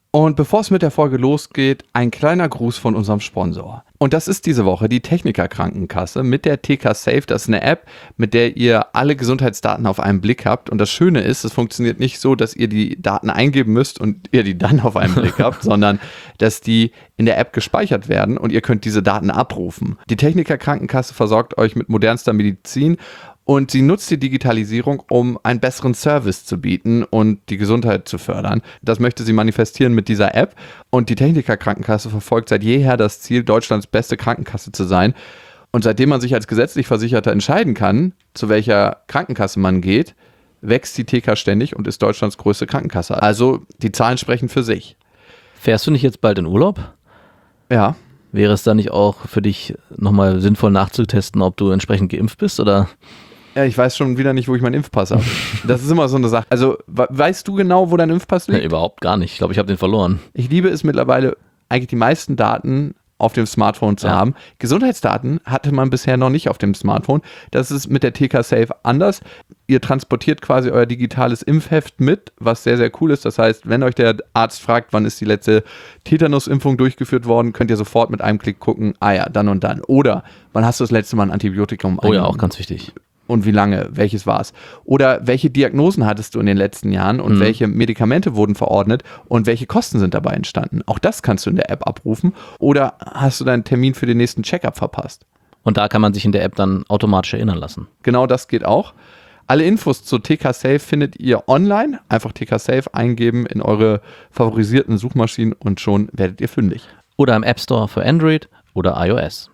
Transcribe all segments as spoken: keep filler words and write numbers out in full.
Und bevor es mit der Folge losgeht, ein kleiner Gruß von unserem Sponsor. Und das ist diese Woche die Techniker Krankenkasse mit der T K Safe. Das ist eine App, mit der ihr alle Gesundheitsdaten auf einen Blick habt. Und das Schöne ist, es funktioniert nicht so, dass ihr die Daten eingeben müsst und ihr die dann auf einen Blick habt, sondern dass die in der App gespeichert werden und ihr könnt diese Daten abrufen. Die Techniker Krankenkasse versorgt euch mit modernster Medizin. Und sie nutzt die Digitalisierung, um einen besseren Service zu bieten und die Gesundheit zu fördern. Das möchte sie manifestieren mit dieser App. Und die Techniker Krankenkasse verfolgt seit jeher das Ziel, Deutschlands beste Krankenkasse zu sein. Und seitdem man sich als gesetzlich Versicherter entscheiden kann, zu welcher Krankenkasse man geht, wächst die T K ständig und ist Deutschlands größte Krankenkasse. Also die Zahlen sprechen für sich. Fährst du nicht jetzt bald in Urlaub? Ja. Wäre es da nicht auch für dich nochmal sinnvoll nachzutesten, ob du entsprechend geimpft bist, oder? Ja, ich weiß schon wieder nicht, wo ich meinen Impfpass habe. Das ist immer so eine Sache. Also, weißt du genau, wo dein Impfpass liegt? Nee, überhaupt gar nicht. Ich glaube, ich habe den verloren. Ich liebe es mittlerweile, eigentlich die meisten Daten auf dem Smartphone zu ja. haben. Gesundheitsdaten hatte man bisher noch nicht auf dem Smartphone. Das ist mit der T K Safe anders. Ihr transportiert quasi euer digitales Impfheft mit, was sehr, sehr cool ist. Das heißt, wenn euch der Arzt fragt, wann ist die letzte Tetanusimpfung durchgeführt worden, könnt ihr sofort mit einem Klick gucken, ah ja, dann und dann. Oder, wann hast du das letzte Mal ein Antibiotikum Oh ja, auch ganz wichtig. Und wie lange, welches war es? Oder welche Diagnosen hattest du in den letzten Jahren und mhm. welche Medikamente wurden verordnet und welche Kosten sind dabei entstanden? Auch das kannst du in der App abrufen. Oder hast du deinen Termin für den nächsten Check-up verpasst? Und da kann man sich in der App dann automatisch erinnern lassen. Genau, das geht auch. Alle Infos zu T K Safe findet ihr online. Einfach T K Safe eingeben in eure favorisierten Suchmaschinen und schon werdet ihr fündig. Oder im App Store für Android oder iOS.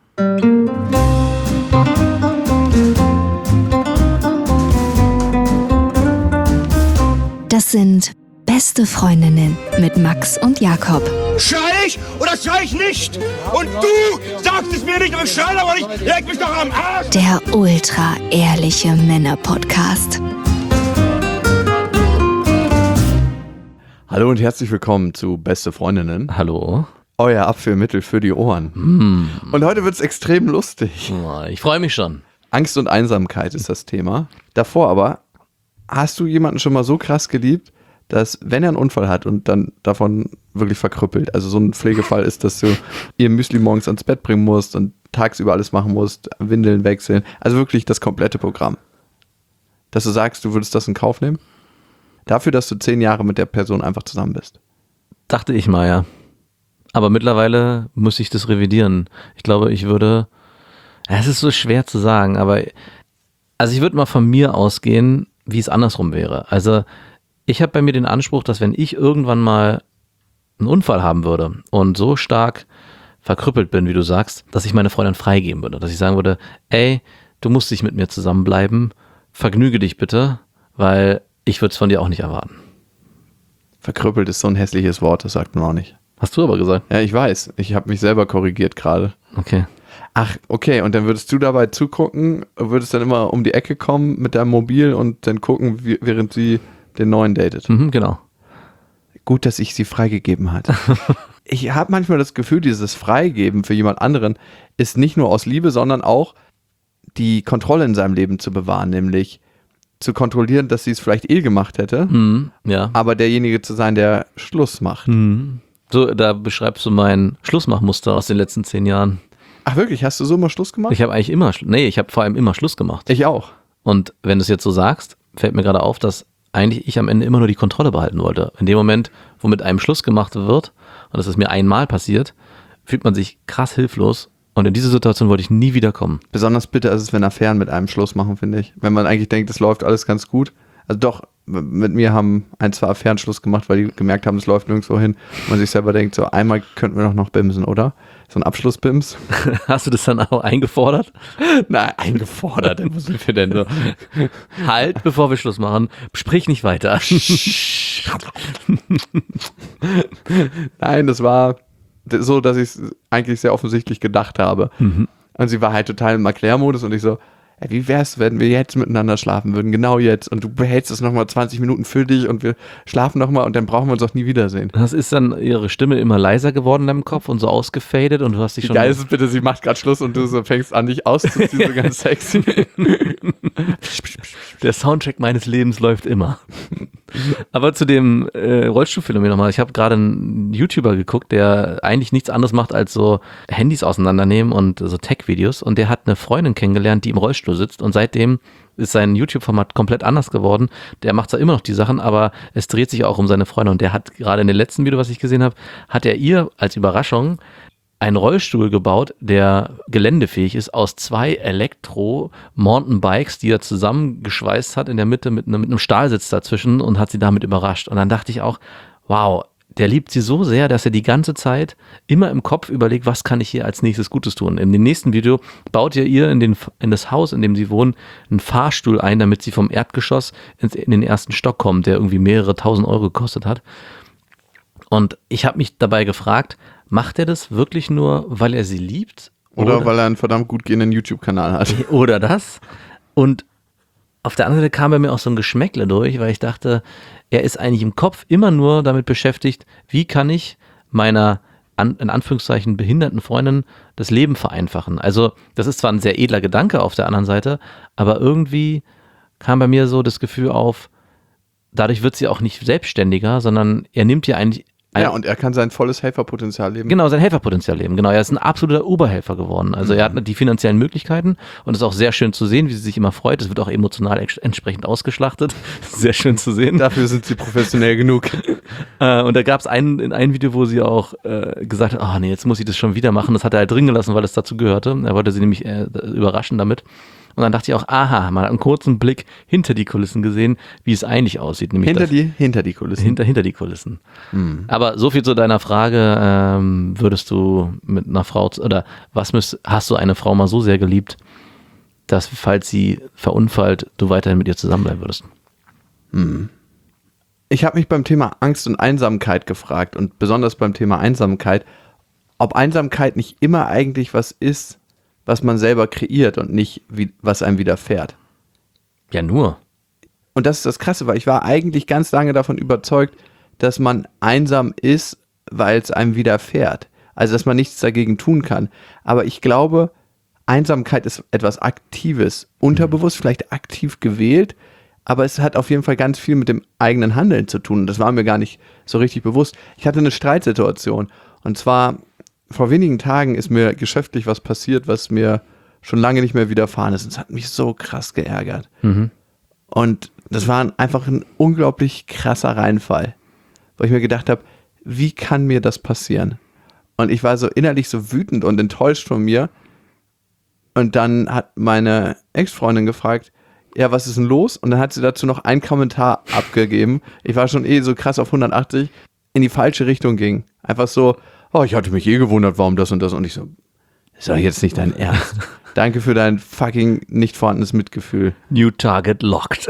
Das sind Beste Freundinnen mit Max und Jakob. Schrei ich oder schrei ich nicht? Und du sagst es mir nicht, aber ich schrei aber nicht. Leg mich doch am Arsch. Der ultra-ehrliche Männer-Podcast. Hallo und herzlich willkommen zu Beste Freundinnen. Hallo. Euer Abführmittel für die Ohren. Mm. Und heute wird es extrem lustig. Ich freue mich schon. Angst und Einsamkeit ist das Thema. Davor aber, hast du jemanden schon mal so krass geliebt, dass, wenn er einen Unfall hat und dann davon wirklich verkrüppelt, also so ein Pflegefall ist, dass du ihr Müsli morgens ans Bett bringen musst und tagsüber alles machen musst, Windeln wechseln, also wirklich das komplette Programm. Dass du sagst, du würdest das in Kauf nehmen? Dafür, dass du zehn Jahre mit der Person einfach zusammen bist. Dachte ich mal, ja. Aber mittlerweile muss ich das revidieren. Ich glaube, ich würde, es ist so schwer zu sagen, aber also ich würde mal von mir ausgehen, wie es andersrum wäre. Also ich habe bei mir den Anspruch, dass wenn ich irgendwann mal einen Unfall haben würde und so stark verkrüppelt bin, wie du sagst, dass ich meine Freundin freigeben würde. Dass ich sagen würde, ey, du musst nicht mit mir zusammenbleiben, vergnüge dich bitte, weil ich würde es von dir auch nicht erwarten. Verkrüppelt ist so ein hässliches Wort, das sagt man auch nicht. Hast du aber gesagt. Ja, ich weiß. Ich habe mich selber korrigiert gerade. Okay. Ach, okay. Und dann würdest du dabei zugucken, würdest dann immer um die Ecke kommen mit deinem Mobil und dann gucken, wie, während sie den neuen datet. Mhm, genau. Gut, dass ich sie freigegeben hatte. Ich habe manchmal das Gefühl, dieses Freigeben für jemand anderen ist nicht nur aus Liebe, sondern auch die Kontrolle in seinem Leben zu bewahren, nämlich zu kontrollieren, dass sie es vielleicht eh gemacht hätte, mhm, ja. aber derjenige zu sein, der Schluss macht. Mhm. So, da beschreibst du mein Schlussmachmuster aus den letzten zehn Jahren. Ach wirklich, hast du so mal Schluss gemacht? Ich habe eigentlich immer, nee, ich habe vor allem immer Schluss gemacht. Ich auch. Und wenn du es jetzt so sagst, fällt mir gerade auf, dass eigentlich ich am Ende immer nur die Kontrolle behalten wollte. In dem Moment, wo mit einem Schluss gemacht wird, und das ist mir einmal passiert, fühlt man sich krass hilflos. Und in diese Situation wollte ich nie wieder kommen. Besonders bitter ist es, wenn Affären mit einem Schluss machen, finde ich. Wenn man eigentlich denkt, es läuft alles ganz gut. Also doch, mit mir haben ein, zwei Affären Schluss gemacht, weil die gemerkt haben, es läuft nirgendwo hin. Und man sich selber denkt, so einmal könnten wir doch noch bimsen, oder? So ein Abschlussbims. Hast du das dann auch eingefordert? Nein, eingefordert. Was sind wir denn so? Halt, bevor wir Schluss machen, sprich nicht weiter. Nein, das war so, dass ich es eigentlich sehr offensichtlich gedacht habe. Mhm. Und sie war halt total im Erklärmodus und ich so, ey, wie wär's, wenn wir jetzt miteinander schlafen würden, genau jetzt, und du behältst es nochmal zwanzig Minuten für dich und wir schlafen nochmal und dann brauchen wir uns auch nie wiedersehen. Das ist dann ihre Stimme immer leiser geworden in deinem Kopf und so ausgefadet und du hast dich Wie schon... geil ist es bitte, sie macht gerade Schluss und du so fängst an, dich auszuziehen, so ganz sexy. Der Soundtrack meines Lebens läuft immer. Aber zu dem äh, Rollstuhlphänomen nochmal. Ich habe gerade einen YouTuber geguckt, der eigentlich nichts anderes macht, als so Handys auseinandernehmen und so Tech-Videos. Und der hat eine Freundin kennengelernt, die im Rollstuhl sitzt. Und seitdem ist sein YouTube-Format komplett anders geworden. Der macht zwar immer noch die Sachen, aber es dreht sich auch um seine Freundin. Und der hat gerade in dem letzten Video, was ich gesehen habe, hat er ihr als Überraschung einen Rollstuhl gebaut, der geländefähig ist, aus zwei Elektro-Mountainbikes, die er zusammengeschweißt hat in der Mitte mit einem, mit einem Stahlsitz dazwischen und hat sie damit überrascht. Und dann dachte ich auch, wow, der liebt sie so sehr, dass er die ganze Zeit immer im Kopf überlegt, was kann ich hier als nächstes Gutes tun. In dem nächsten Video baut er ihr in, den, in das Haus, in dem sie wohnen, einen Fahrstuhl ein, damit sie vom Erdgeschoss in, in den ersten Stock kommt, der irgendwie mehrere tausend Euro gekostet hat. Und ich habe mich dabei gefragt, macht er das wirklich nur, weil er sie liebt? Oder, oder weil er einen verdammt gut gehenden YouTube-Kanal hat. Oder das. Und auf der anderen Seite kam bei mir auch so ein Geschmäckle durch, weil ich dachte, er ist eigentlich im Kopf immer nur damit beschäftigt, wie kann ich meiner, an, in Anführungszeichen, behinderten Freundin das Leben vereinfachen. Also das ist zwar ein sehr edler Gedanke auf der anderen Seite, aber irgendwie kam bei mir so das Gefühl auf, dadurch wird sie auch nicht selbstständiger, sondern er nimmt ihr eigentlich Ja, und er kann sein volles Helferpotenzial leben. Genau, sein Helferpotenzial leben. Genau, er ist ein absoluter Oberhelfer geworden. Also er hat die finanziellen Möglichkeiten und es ist auch sehr schön zu sehen, wie sie sich immer freut. Es wird auch emotional ex- entsprechend ausgeschlachtet. Sehr schön zu sehen. Dafür sind sie professionell genug. Äh, und da gab es ein, in einem Video, wo sie auch äh, gesagt hat, oh nee, jetzt muss ich das schon wieder machen. Das hat er halt drin gelassen, weil es dazu gehörte. Er wollte sie nämlich äh, überraschen damit. Und dann dachte ich auch, aha, mal einen kurzen Blick hinter die Kulissen gesehen, wie es eigentlich aussieht. Nämlich Hinter das, die, hinter die Kulissen. Hinter, hinter die Kulissen. Mhm. Aber so viel zu deiner Frage, ähm, würdest du mit einer Frau, oder was müsst, hast du eine Frau mal so sehr geliebt, dass, falls sie verunfallt, du weiterhin mit ihr zusammenbleiben würdest? Mhm. Ich habe mich beim Thema Angst und Einsamkeit gefragt und besonders beim Thema Einsamkeit, ob Einsamkeit nicht immer eigentlich was ist, was man selber kreiert und nicht, wie, was einem widerfährt. Ja, nur. Und das ist das Krasse, weil ich war eigentlich ganz lange davon überzeugt, dass man einsam ist, weil es einem widerfährt. Also, dass man nichts dagegen tun kann. Aber ich glaube, Einsamkeit ist etwas Aktives, unterbewusst, vielleicht aktiv gewählt, aber es hat auf jeden Fall ganz viel mit dem eigenen Handeln zu tun. Und das war mir gar nicht so richtig bewusst. Ich hatte eine Streitsituation und zwar vor wenigen Tagen ist mir geschäftlich was passiert, was mir schon lange nicht mehr widerfahren ist. Und es hat mich so krass geärgert. Mhm. Und das war einfach ein unglaublich krasser Reinfall, wo ich mir gedacht habe, wie kann mir das passieren? Und ich war so innerlich so wütend und enttäuscht von mir. Und dann hat meine Ex-Freundin gefragt, ja, was ist denn los? Und dann hat sie dazu noch einen Kommentar abgegeben. Ich war schon eh so krass auf hundertachtzig, in die falsche Richtung ging. Einfach so, oh, ich hatte mich eh gewundert, warum das und das. Und ich so, ist doch jetzt nicht dein Ernst. Danke für dein fucking nicht vorhandenes Mitgefühl. New Target locked.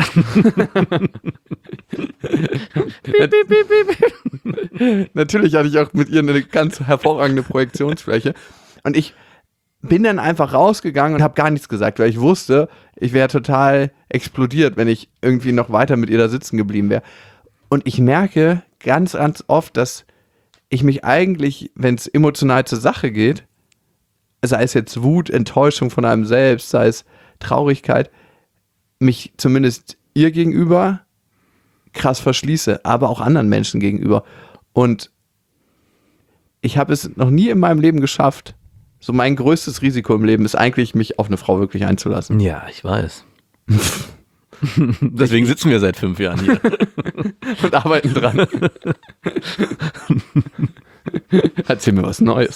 Natürlich hatte ich auch mit ihr eine ganz hervorragende Projektionsfläche. Und ich bin dann einfach rausgegangen und habe gar nichts gesagt, weil ich wusste, ich wäre total explodiert, wenn ich irgendwie noch weiter mit ihr da sitzen geblieben wäre. Und ich merke ganz, ganz oft, dass ich mich eigentlich, wenn es emotional zur Sache geht, sei es jetzt Wut, Enttäuschung von einem selbst, sei es Traurigkeit, mich zumindest ihr gegenüber krass verschließe, aber auch anderen Menschen gegenüber. Und ich habe es noch nie in meinem Leben geschafft. So mein größtes Risiko im Leben ist eigentlich, mich auf eine Frau wirklich einzulassen. Ja, ich weiß. Deswegen sitzen wir seit fünf Jahren hier. Und arbeiten dran. Erzähl mir was Neues.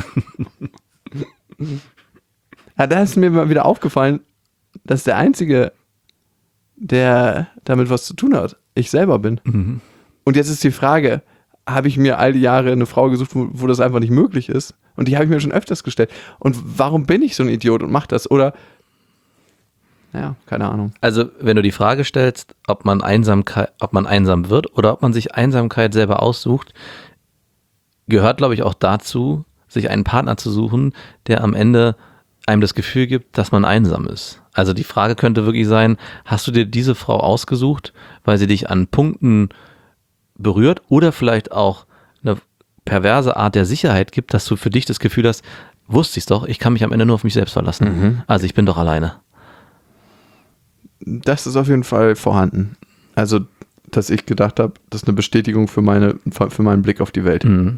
Ja, da ist mir mal wieder aufgefallen, dass der Einzige, der damit was zu tun hat, ich selber bin. Mhm. Und jetzt ist die Frage, habe ich mir all die Jahre eine Frau gesucht, wo, wo das einfach nicht möglich ist? Und die habe ich mir schon öfters gestellt. Und warum bin ich so ein Idiot und mache das? Oder, ja, keine Ahnung. Also, wenn du die Frage stellst, ob man Einsamkeit, ob man einsam wird oder ob man sich Einsamkeit selber aussucht, gehört, glaube ich, auch dazu, sich einen Partner zu suchen, der am Ende einem das Gefühl gibt, dass man einsam ist. Also die Frage könnte wirklich sein, hast du dir diese Frau ausgesucht, weil sie dich an Punkten berührt oder vielleicht auch eine perverse Art der Sicherheit gibt, dass du für dich das Gefühl hast, wusste ich es doch, ich kann mich am Ende nur auf mich selbst verlassen. Mhm. Also ich bin doch alleine. Das ist auf jeden Fall vorhanden. Also dass ich gedacht habe, das ist eine Bestätigung für, meine, für meinen Blick auf die Welt. Mhm.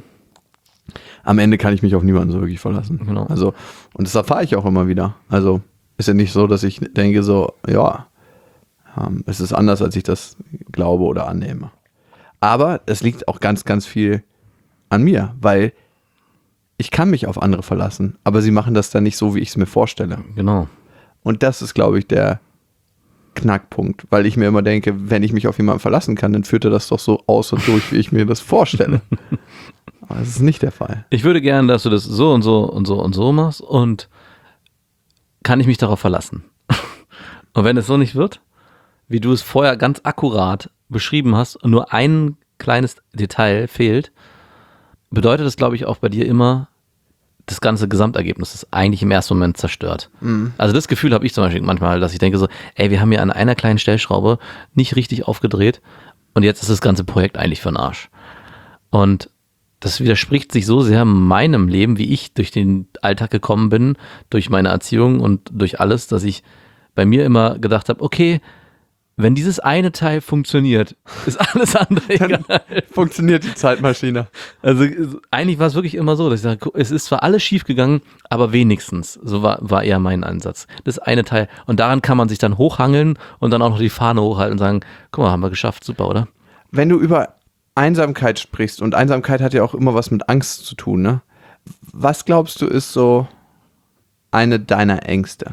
Am Ende kann ich mich auf niemanden so wirklich verlassen. Genau. Also, und das erfahre ich auch immer wieder. Also ist ja nicht so, dass ich denke so, ja, ähm, es ist anders, als ich das glaube oder annehme. Aber es liegt auch ganz, ganz viel an mir, weil ich kann mich auf andere verlassen, aber sie machen das dann nicht so, wie ich es mir vorstelle. Genau. Und das ist, glaube ich, der Knackpunkt, weil ich mir immer denke, wenn ich mich auf jemanden verlassen kann, dann führt er das doch so aus und durch, wie ich mir das vorstelle. Aber das ist nicht der Fall. Ich würde gerne, dass du das so und so und so und so machst und kann ich mich darauf verlassen. Und wenn es so nicht wird, wie du es vorher ganz akkurat beschrieben hast und nur ein kleines Detail fehlt, bedeutet das, glaube ich, auch bei dir immer, das ganze Gesamtergebnis ist eigentlich im ersten Moment zerstört. Mhm. Also das Gefühl habe ich zum Beispiel manchmal, dass ich denke so, ey, wir haben hier an einer kleinen Stellschraube nicht richtig aufgedreht und jetzt ist das ganze Projekt eigentlich für den Arsch. Und das widerspricht sich so sehr meinem Leben, wie ich durch den Alltag gekommen bin, durch meine Erziehung und durch alles, dass ich bei mir immer gedacht habe, okay, wenn dieses eine Teil funktioniert, ist alles andere egal. Funktioniert die Zeitmaschine. Also eigentlich war es wirklich immer so, dass ich sage, es ist zwar alles schief gegangen, aber wenigstens, so war, war eher mein Ansatz. Das eine Teil. Und daran kann man sich dann hochhangeln und dann auch noch die Fahne hochhalten und sagen, guck mal, haben wir geschafft, super, oder? Wenn du über Einsamkeit sprichst, und Einsamkeit hat ja auch immer was mit Angst zu tun, ne? Was glaubst du ist so eine deiner Ängste?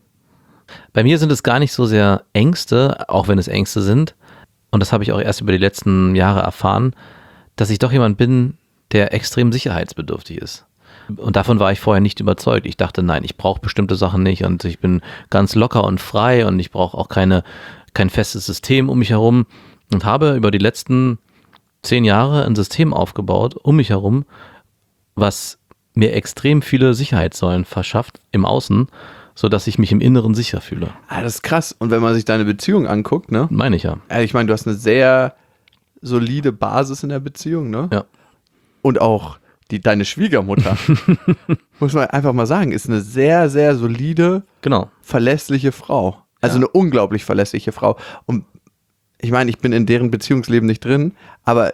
Bei mir sind es gar nicht so sehr Ängste, auch wenn es Ängste sind. Und das habe ich auch erst über die letzten Jahre erfahren, dass ich doch jemand bin, der extrem sicherheitsbedürftig ist. Und davon war ich vorher nicht überzeugt. Ich dachte, nein, ich brauche bestimmte Sachen nicht und ich bin ganz locker und frei und ich brauche auch keine, kein festes System um mich herum und habe über die letzten zehn Jahre ein System aufgebaut um mich herum, was mir extrem viele Sicherheitssäulen verschafft im Außen, sodass ich mich im Inneren sicher fühle. Ah, das ist krass. Und wenn man sich deine Beziehung anguckt, ne? Meine ich ja. Ich meine, du hast eine sehr solide Basis in der Beziehung, ne? Ja. Und auch die, deine Schwiegermutter, muss man einfach mal sagen, ist eine sehr, sehr solide, genau, verlässliche Frau. Also ja. eine unglaublich verlässliche Frau. Und ich meine, ich bin in deren Beziehungsleben nicht drin, aber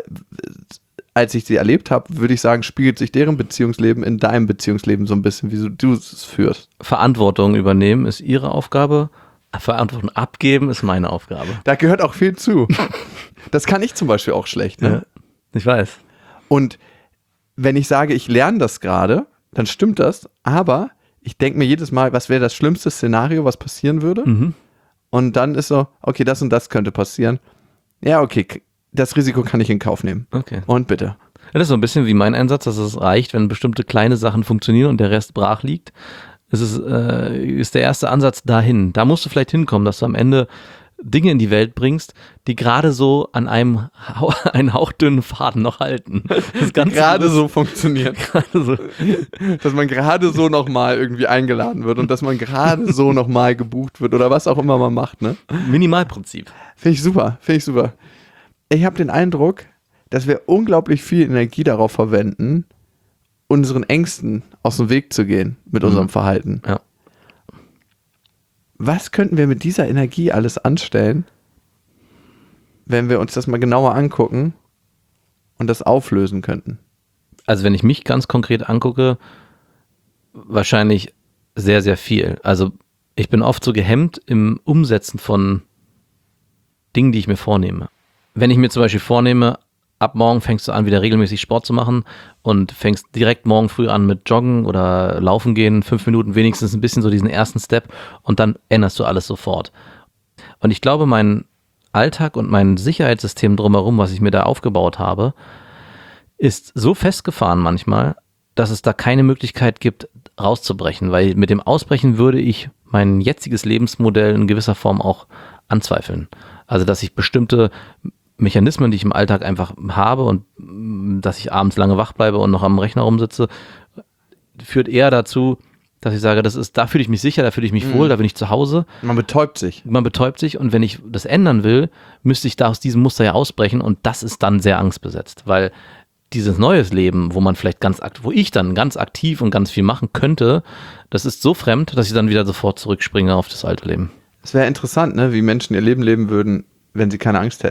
als ich sie erlebt habe, würde ich sagen, spiegelt sich deren Beziehungsleben in deinem Beziehungsleben so ein bisschen, wie du es führst. Verantwortung übernehmen ist ihre Aufgabe, Verantwortung abgeben ist meine Aufgabe. Da gehört auch viel zu. Das kann ich zum Beispiel auch schlecht. Ne? Ja, ich weiß. Und wenn ich sage, ich lerne das gerade, dann stimmt das, aber ich denke mir jedes Mal, was wäre das schlimmste Szenario, was passieren würde? Mhm. Und dann ist so, okay, das und das könnte passieren. Ja, okay, das Risiko kann ich in Kauf nehmen. Okay. Und bitte. Das ist so ein bisschen wie mein Einsatz, dass es reicht, wenn bestimmte kleine Sachen funktionieren und der Rest brach liegt. Es ist, äh, ist der erste Ansatz dahin. Da musst du vielleicht hinkommen, dass du am Ende Dinge in die Welt bringst, die gerade so an einem hau- einen hauchdünnen Faden noch halten. Das Ganze Gerade so funktioniert. gerade so. Dass man gerade so nochmal irgendwie eingeladen wird und dass man gerade so nochmal gebucht wird oder was auch immer man macht, ne? Minimalprinzip. Finde ich super, finde ich super. Ich habe den Eindruck, dass wir unglaublich viel Energie darauf verwenden, unseren Ängsten aus dem Weg zu gehen mit Mhm. unserem Verhalten. Ja. Was könnten wir mit dieser Energie alles anstellen, wenn wir uns das mal genauer angucken und das auflösen könnten? Also wenn ich mich ganz konkret angucke, wahrscheinlich sehr, sehr viel. Also ich bin oft so gehemmt im Umsetzen von Dingen, die ich mir vornehme. Wenn ich mir zum Beispiel vornehme, ab morgen fängst du an, wieder regelmäßig Sport zu machen und fängst direkt morgen früh an mit Joggen oder Laufen gehen, fünf Minuten wenigstens ein bisschen so diesen ersten Step und dann änderst du alles sofort. Und ich glaube, mein Alltag und mein Sicherheitssystem drumherum, was ich mir da aufgebaut habe, ist so festgefahren manchmal, dass es da keine Möglichkeit gibt, rauszubrechen, weil mit dem Ausbrechen würde ich mein jetziges Lebensmodell in gewisser Form auch anzweifeln. Also, dass ich bestimmte Mechanismen, die ich im Alltag einfach habe und mh, dass ich abends lange wach bleibe und noch am Rechner rumsitze, führt eher dazu, dass ich sage, das ist, da fühle ich mich sicher, da fühle ich mich Mhm. wohl, da bin ich zu Hause. Man betäubt sich. Man betäubt sich und wenn ich das ändern will, müsste ich da aus diesem Muster ja ausbrechen und das ist dann sehr angstbesetzt, weil dieses neues Leben, wo man vielleicht ganz aktiv, wo ich dann ganz aktiv und ganz viel machen könnte, das ist so fremd, dass ich dann wieder sofort zurückspringe auf das alte Leben. Es wäre interessant, ne, wie Menschen ihr Leben leben würden, wenn sie keine Angst hätten.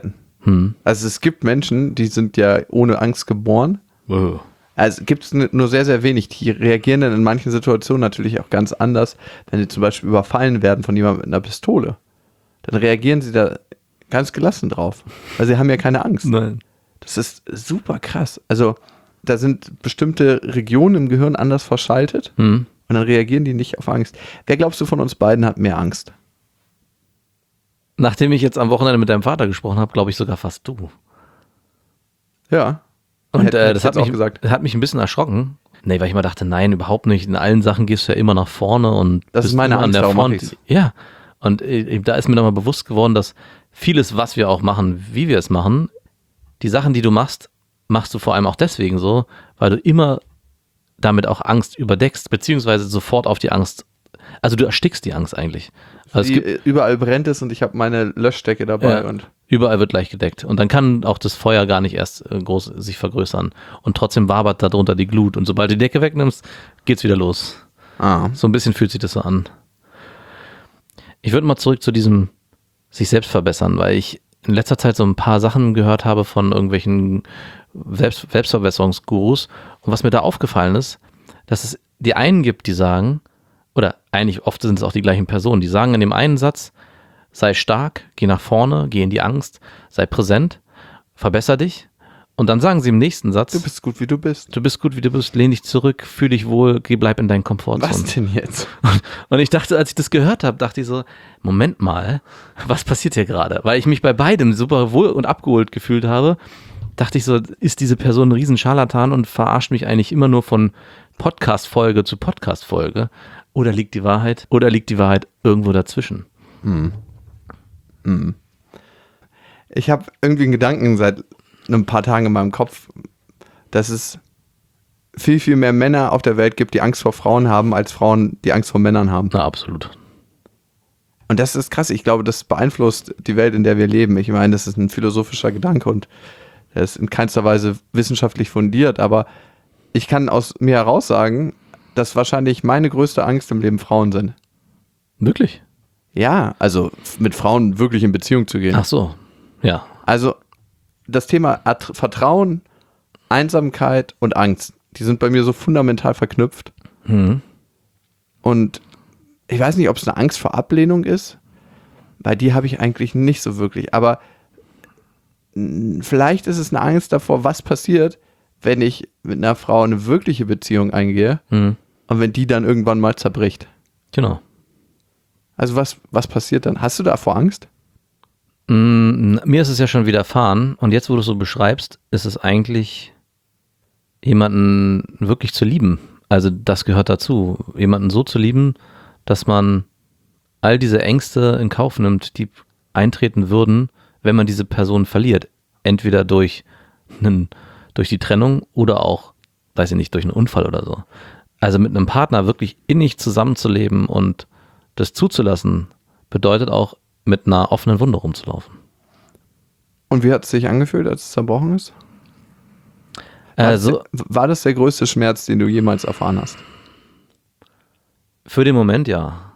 Hm. Also es gibt Menschen, die sind ja ohne Angst geboren. Oh. Also gibt es nur sehr, sehr wenig. Die reagieren dann in manchen Situationen natürlich auch ganz anders. Wenn sie zum Beispiel überfallen werden von jemandem mit einer Pistole, dann reagieren sie da ganz gelassen drauf. Weil sie haben ja keine Angst. Nein. Das ist super krass. Also da sind bestimmte Regionen im Gehirn anders verschaltet Hm. und dann reagieren die nicht auf Angst. Wer glaubst du von uns beiden hat mehr Angst? Nachdem ich jetzt am Wochenende mit deinem Vater gesprochen habe, glaube ich sogar fast du. Ja. Und Hätte- äh, hätte das ich hat jetzt auch mich, gesagt. hat mich ein bisschen erschrocken. Nee, weil ich mal dachte, nein, überhaupt nicht. In allen Sachen gehst du ja immer nach vorne und Das bist ist meine immer an Angst, der darum mach Front. ich's. Ja. Und äh, da ist mir nochmal bewusst geworden, dass vieles, was wir auch machen, wie wir es machen, die Sachen, die du machst, machst du vor allem auch deswegen so, weil du immer damit auch Angst überdeckst, beziehungsweise sofort auf die Angst, also du erstickst die Angst eigentlich. Also es Die, gibt, überall brennt es und ich habe meine Löschdecke dabei. Ja. Und überall wird gleich gedeckt. Und dann kann auch das Feuer gar nicht erst äh, groß sich vergrößern. Und trotzdem wabert darunter die Glut. Und sobald du die Decke wegnimmst, geht's wieder los. ah. So ein bisschen fühlt sich das so an. Ich würde mal zurück zu diesem sich selbst verbessern, weil ich in letzter Zeit so ein paar Sachen gehört habe von irgendwelchen Selbst Selbstverbesserungsgurus. Und was mir da aufgefallen ist, dass es die einen gibt, die sagen, oder eigentlich oft sind es auch die gleichen Personen, die sagen in dem einen Satz, sei stark, geh nach vorne, geh in die Angst, sei präsent, verbesser dich. Und dann sagen sie im nächsten Satz, Du bist gut, wie du bist. du bist gut, wie du bist, lehn dich zurück, fühl dich wohl, geh, bleib in deinen Was Komfortzone. denn jetzt? Und ich dachte, als ich das gehört habe, dachte ich so, Moment mal, was passiert hier gerade? Weil ich mich bei beidem super wohl und abgeholt gefühlt habe, dachte ich so, ist diese Person ein riesen Scharlatan und verarscht mich eigentlich immer nur von Podcast-Folge zu Podcast-Folge? Oder liegt die Wahrheit? Oder liegt die Wahrheit irgendwo dazwischen? Ich habe irgendwie einen Gedanken seit ein paar Tagen in meinem Kopf, dass es viel, viel mehr Männer auf der Welt gibt, die Angst vor Frauen haben, als Frauen, die Angst vor Männern haben. Na, absolut. Und das ist krass. Ich glaube, das beeinflusst die Welt, in der wir leben. Ich meine, das ist ein philosophischer Gedanke und der ist in keinster Weise wissenschaftlich fundiert, aber ich kann aus mir heraus sagen, dass wahrscheinlich meine größte Angst im Leben Frauen sind. Wirklich? Ja, also mit Frauen wirklich in Beziehung zu gehen. Ach so, ja. Also das Thema At- Vertrauen, Einsamkeit und Angst, die sind bei mir so fundamental verknüpft. Mhm. Und ich weiß nicht, ob es eine Angst vor Ablehnung ist, weil die habe ich eigentlich nicht so wirklich. Aber mh, vielleicht ist es eine Angst davor, was passiert, wenn ich mit einer Frau eine wirkliche Beziehung eingehe Mhm. und wenn die dann irgendwann mal zerbricht. Genau. Also was, was passiert dann? Hast du davor Angst? Mm, mir ist es ja schon widerfahren und jetzt, wo du es so beschreibst, ist es eigentlich jemanden wirklich zu lieben. Also das gehört dazu, jemanden so zu lieben, dass man all diese Ängste in Kauf nimmt, die eintreten würden, wenn man diese Person verliert. Entweder durch, einen, durch die Trennung oder auch, weiß ich nicht, durch einen Unfall oder so. Also mit einem Partner wirklich innig zusammenzuleben und das zuzulassen, bedeutet auch, mit einer offenen Wunde rumzulaufen. Und wie hat es sich angefühlt, als es zerbrochen ist? War, Also das, war das der größte Schmerz, den du jemals erfahren hast? für den Moment ja.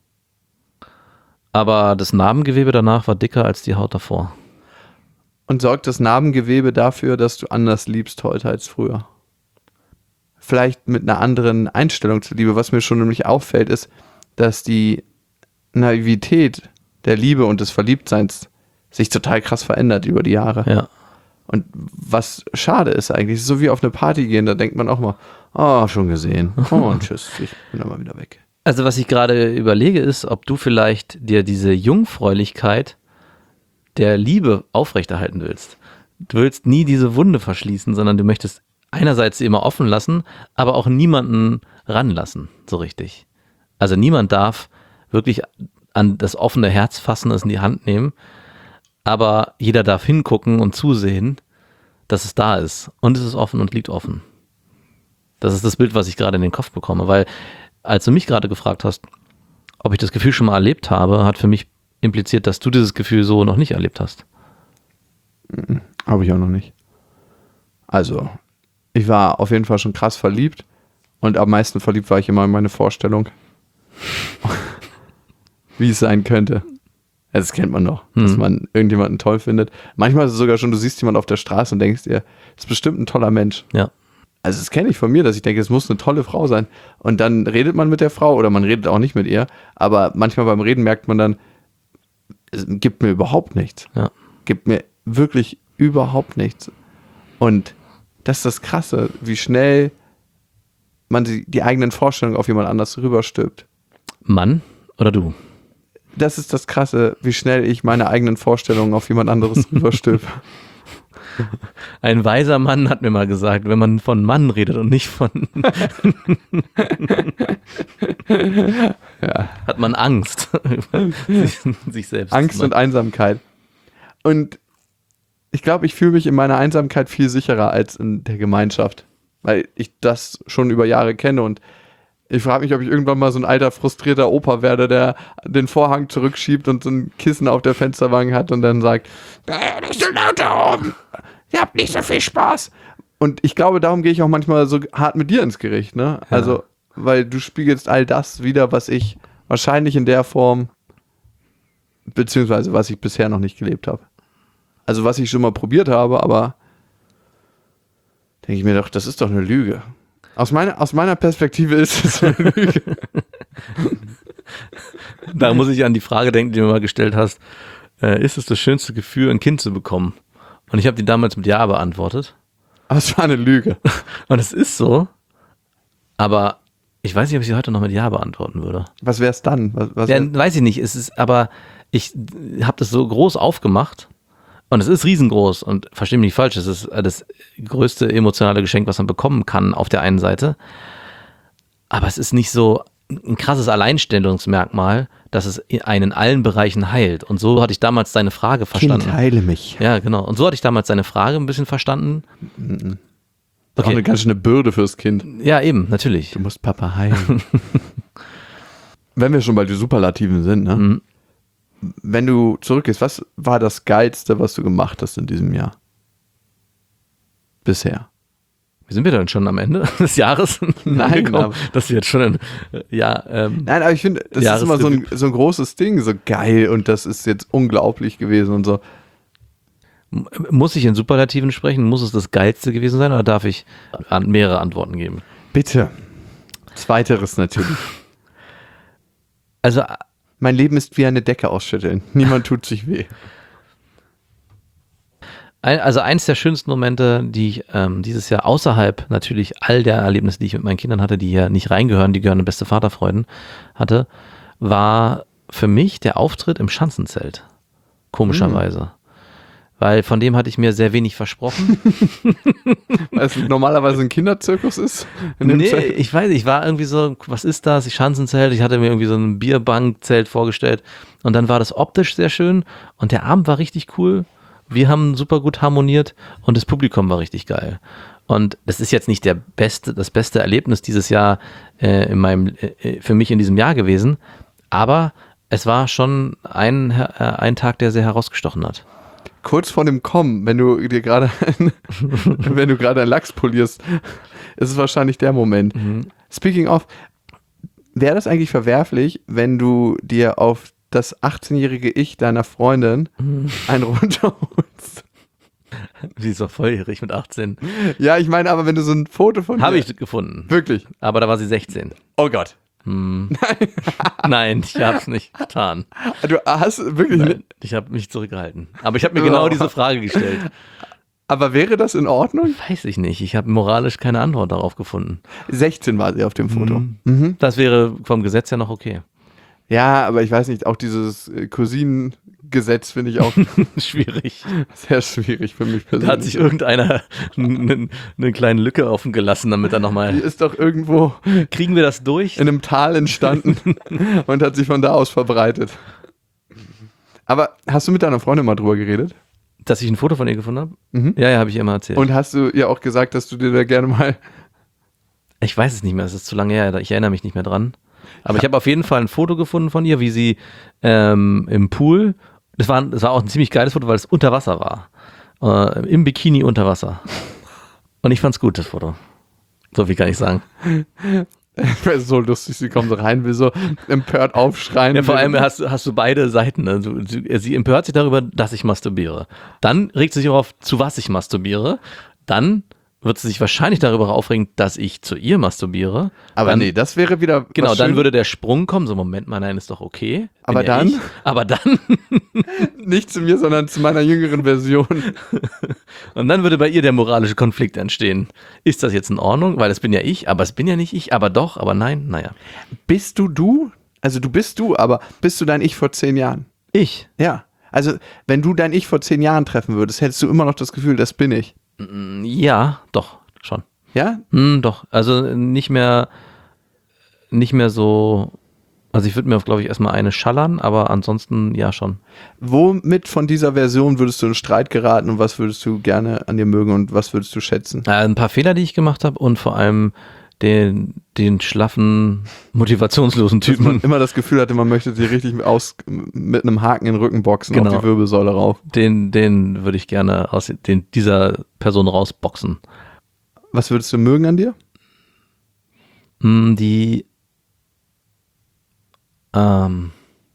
Aber das Narbengewebe danach war dicker als die Haut davor. Und sorgt das Narbengewebe dafür, dass du anders liebst heute als früher? Vielleicht mit einer anderen Einstellung zur Liebe. Was mir schon nämlich auffällt, ist, dass die Naivität der Liebe und des Verliebtseins sich total krass verändert über die Jahre. Ja. Und was schade ist eigentlich, so wie auf eine Party gehen, da denkt man auch mal, oh, schon gesehen. Oh, und tschüss, ich bin dann mal wieder weg. Also was ich gerade überlege ist, ob du vielleicht dir diese Jungfräulichkeit der Liebe aufrechterhalten willst. Du willst nie diese Wunde verschließen, sondern du möchtest einerseits sie immer offen lassen, aber auch niemanden ranlassen, so richtig. Also niemand darf wirklich an das offene Herz fassen, es in die Hand nehmen, aber jeder darf hingucken und zusehen, dass es da ist. Und es ist offen und liegt offen. Das ist das Bild, was ich gerade in den Kopf bekomme, weil als du mich gerade gefragt hast, ob ich das Gefühl schon mal erlebt habe, hat für mich impliziert, dass du dieses Gefühl so noch nicht erlebt hast. Habe ich auch noch nicht. Also, ich war auf jeden Fall schon krass verliebt und am meisten verliebt war ich immer in meine Vorstellung. Wie es sein könnte. Das kennt man doch, dass Mhm. man irgendjemanden toll findet. Manchmal ist es sogar schon, du siehst jemanden auf der Straße und denkst dir, das ist bestimmt ein toller Mensch. Ja. Also das kenne ich von mir, dass ich denke, es muss eine tolle Frau sein. Und dann redet man mit der Frau oder man redet auch nicht mit ihr. Aber manchmal beim Reden merkt man dann, es gibt mir überhaupt nichts. Ja. Gibt mir wirklich überhaupt nichts. Und das ist das Krasse, wie schnell man die, die eigenen Vorstellungen auf jemand anders rüberstülpt. Mann oder du? Das ist das Krasse, wie schnell ich meine eigenen Vorstellungen auf jemand anderes rüberstülpe. Ein weiser Mann hat mir mal gesagt, wenn man von Mann redet und nicht von Ja. hat man Angst. sich, sich selbst Angst zu und Einsamkeit. Und ich glaube, ich fühle mich in meiner Einsamkeit viel sicherer als in der Gemeinschaft, weil ich das schon über Jahre kenne und ich frage mich, ob ich irgendwann mal so ein alter, frustrierter Opa werde, der den Vorhang zurückschiebt und so ein Kissen auf der Fensterbank hat und dann sagt, "Äh, nicht so laut da oben, ihr habt nicht so viel Spaß." Und ich glaube, darum gehe ich auch manchmal so hart mit dir ins Gericht, ne? Ja. Also, weil du spiegelst all das wieder, was ich wahrscheinlich in der Form, beziehungsweise was ich bisher noch nicht gelebt habe. Also was ich schon mal probiert habe, aber denke ich mir doch, das ist doch eine Lüge. Aus meiner, aus meiner Perspektive ist es eine Lüge. Da muss ich an die Frage denken, die du mir mal gestellt hast. Äh, ist es das schönste Gefühl, ein Kind zu bekommen? Und ich habe die damals mit Ja beantwortet. Aber es war eine Lüge. Und es ist so, aber ich weiß nicht, ob ich sie heute noch mit Ja beantworten würde. Was wäre es dann? Was, was Ja, wär- weiß ich nicht. Es ist, aber ich habe das so groß aufgemacht und es ist riesengroß und verstehe mich nicht falsch, es ist das größte emotionale Geschenk, was man bekommen kann auf der einen Seite. Aber es ist nicht so ein krasses Alleinstellungsmerkmal, dass es einen in allen Bereichen heilt. Und so hatte ich damals deine Frage verstanden. Kind, heile mich. Ja, genau. Und so hatte ich damals deine Frage ein bisschen verstanden. Auch eine ganz schöne Bürde fürs Kind. Ja, eben, natürlich. Du musst Papa heilen. Wenn wir schon bei den Superlativen sind, ne? Mhm. Wenn du zurückgehst, was war das Geilste, was du gemacht hast in diesem Jahr? Bisher. Wie sind wir denn schon am Ende des Jahres? Nein, angekommen? aber- Das ist jetzt schon ein, ja, ähm, Nein, aber ich finde, das ist immer so ein, so ein großes Ding, so geil und das ist jetzt unglaublich gewesen und so. muss ich in Superlativen sprechen? Muss es das Geilste gewesen sein oder darf ich an mehrere Antworten geben? Bitte. Zweiteres natürlich. Also, Mein Leben ist wie eine Decke ausschütteln. Niemand tut sich weh. ein, also eins der schönsten Momente, die ich ähm, dieses Jahr außerhalb natürlich all der Erlebnisse, die ich mit meinen Kindern hatte, die hier nicht reingehören, die gehören in beste Vaterfreuden hatte, war für mich der Auftritt im Schanzenzelt. Komischerweise. Weil von dem hatte ich mir sehr wenig versprochen. Weil es normalerweise ein Kinderzirkus ist. In dem Nee, Zelt. ich weiß, ich war irgendwie so, was ist das? Ich Schanzenzelt, ich hatte mir irgendwie so ein Bierbankzelt vorgestellt und dann war das optisch sehr schön und der Abend war richtig cool. Wir haben super gut harmoniert und das Publikum war richtig geil. Und das ist jetzt nicht der beste, das beste Erlebnis dieses Jahr äh, in meinem, äh, für mich in diesem Jahr gewesen, aber es war schon ein, äh, ein Tag, der sehr herausgestochen hat. Kurz vor dem Kommen, wenn du dir gerade wenn du gerade einen Lachs polierst, ist es wahrscheinlich der Moment. Speaking of, wäre das eigentlich verwerflich, wenn du dir auf das achtzehnjährige Ich deiner Freundin einen runterholst? Die ist doch volljährig mit achtzehn. Ja, ich meine aber, wenn du so ein Foto von Habe dir... ich gefunden. Wirklich? Aber da war sie sechzehn. Oh Gott. Nein, ich habe es nicht getan. Du hast wirklich... Nein, ich habe mich zurückgehalten. Aber ich habe mir genau Oh. diese Frage gestellt. Aber wäre das in Ordnung? Weiß ich nicht. Ich habe moralisch keine Antwort darauf gefunden. sechzehn war sie auf dem Foto. Das wäre vom Gesetz ja noch okay. Ja, aber ich weiß nicht, auch dieses äh, Cousinengesetz finde ich auch Schwierig. sehr schwierig für mich Da persönlich. hat sich irgendeiner eine ne kleine Lücke offen gelassen, damit er Die nochmal. ist doch irgendwo Kriegen wir das durch? in einem Tal entstanden und hat sich von da aus verbreitet. Aber hast du mit deiner Freundin mal drüber geredet? Dass ich ein Foto von ihr gefunden habe? Mhm. Ja, ja, habe ich ihr mal erzählt. Und hast du ihr auch gesagt, dass du dir da gerne mal... Ich weiß es nicht mehr, es ist zu lange her, ich erinnere mich nicht mehr dran. Aber ich habe auf jeden Fall ein Foto gefunden von ihr, wie sie ähm, im Pool, das war, das war auch ein ziemlich geiles Foto, weil es unter Wasser war. Äh, Im Bikini unter Wasser. Und ich fand's gut, das Foto. So viel kann ich sagen. Wäre so lustig, sie kommt so rein, will so empört aufschreien. Ja, vor allem hast, du- hast du beide Seiten. Ne? Du, du, sie empört sich darüber, dass ich masturbiere. Dann regt sie sich auf, zu was ich masturbiere. Dann wird sie sich wahrscheinlich darüber aufregen, dass ich zu ihr masturbiere. Aber dann, nee, das wäre wieder Genau, was dann schön. würde der Sprung kommen, so Moment mal, nein, ist doch okay. Bin Aber ja dann? Ich. Aber dann, Nicht zu mir, sondern zu meiner jüngeren Version. und dann würde bei ihr der moralische Konflikt entstehen. Ist das jetzt in Ordnung? Weil das bin ja ich, aber es bin ja nicht ich, aber doch, aber nein, naja. Bist du du? Also du bist du, aber bist du dein Ich vor zehn Jahren? Ich? Ja. Also wenn du dein Ich vor zehn Jahren treffen würdest, hättest du immer noch das Gefühl, das bin ich. Ja, doch, schon. Ja? Hm, doch, also nicht mehr, nicht mehr so, also ich würde mir, glaube ich, erstmal eine schallern, aber ansonsten ja schon. Womit von dieser Version würdest du in Streit geraten und was würdest du gerne an dir mögen und was würdest du schätzen? Äh, ein paar Fehler, die ich gemacht habe und vor allem den, den schlaffen, motivationslosen Dass man Typen, immer das Gefühl hatte, man möchte sie richtig aus, mit einem Haken in den Rücken boxen, Genau. auf die Wirbelsäule rauf. den, den würde ich gerne aus den, dieser Person rausboxen. Was würdest du mögen an dir? Hm, die, ähm,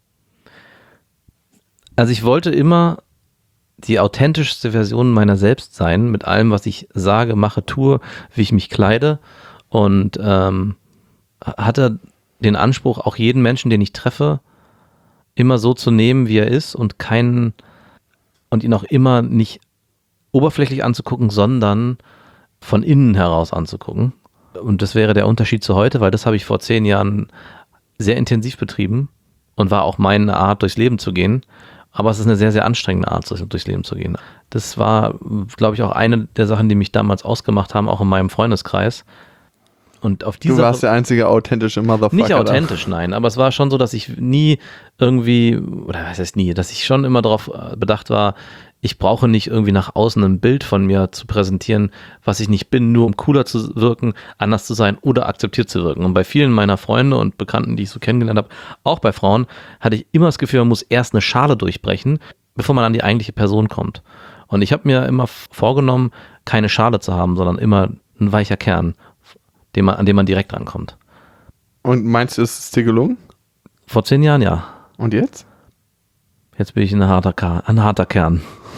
also ich wollte immer die authentischste Version meiner selbst sein, mit allem, was ich sage, mache, tue, wie ich mich kleide und ähm, hatte den Anspruch, auch jeden Menschen, den ich treffe, immer so zu nehmen, wie er ist und keinen und ihn auch immer nicht oberflächlich anzugucken, sondern von innen heraus anzugucken. Und das wäre der Unterschied zu heute, weil das habe ich vor zehn Jahren sehr intensiv betrieben und war auch meine Art, durchs Leben zu gehen. Aber es ist eine sehr, sehr anstrengende Art, durchs Leben zu gehen. Das war, glaube ich, auch eine der Sachen, die mich damals ausgemacht haben, auch in meinem Freundeskreis. Und auf diese Du warst der einzige authentische Motherfucker. nicht da. authentisch, nein, aber es war schon so, dass ich nie irgendwie, oder was heißt nie, dass ich schon immer darauf bedacht war, ich brauche nicht irgendwie nach außen ein Bild von mir zu präsentieren, was ich nicht bin, nur um cooler zu wirken, anders zu sein oder akzeptiert zu wirken. Und bei vielen meiner Freunde und Bekannten, die ich so kennengelernt habe, auch bei Frauen, hatte ich immer das Gefühl, man muss erst eine Schale durchbrechen, bevor man an die eigentliche Person kommt. Und ich habe mir immer vorgenommen, keine Schale zu haben, sondern immer ein weicher Kern, den man, an dem man direkt rankommt. Und meinst du, ist es dir gelungen? Vor zehn Jahren ja. Und jetzt? Jetzt bin ich ein harter, Ka- ein harter Kern.